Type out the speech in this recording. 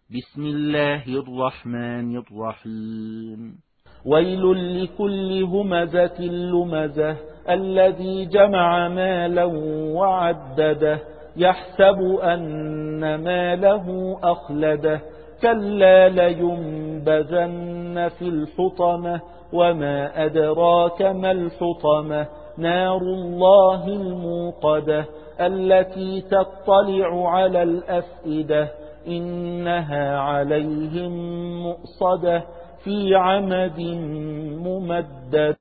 بسم الله الرحمن الرحيم. ويل لكل همزة لمزة الذي جمع مالا وعدده يحسب أن ماله أخلده كلا لينبذن في الحطمة وما أدراك ما الحطمة نار الله الموقدة التي تطلع على الأفئدة إنها عليهم مؤصدة في عمد ممدد.